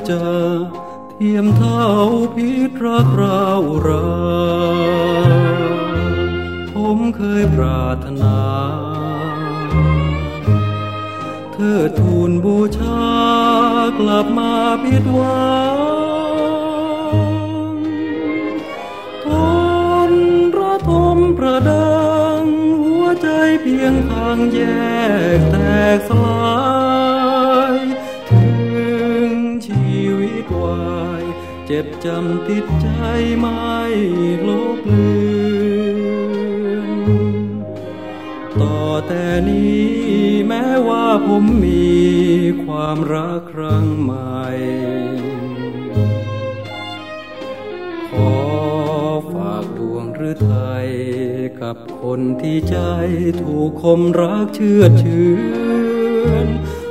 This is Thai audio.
จะเทียมเท่าพิษรักเราผมเคยปรารถนาเธอทูลบูชากลับมาผิดหวังทนระทมประดังหัวใจเพียงทางแยกแตกสลายถึงชีวิตวายเจ็บจำติดใจไม่ลบเลือนต่อแต่นี้แม้ว่าผมมีความรักครั้งใหม่ขอฝากดวงฤทัยกับคนที่ใจถูกคมรักเชื่อเฉือน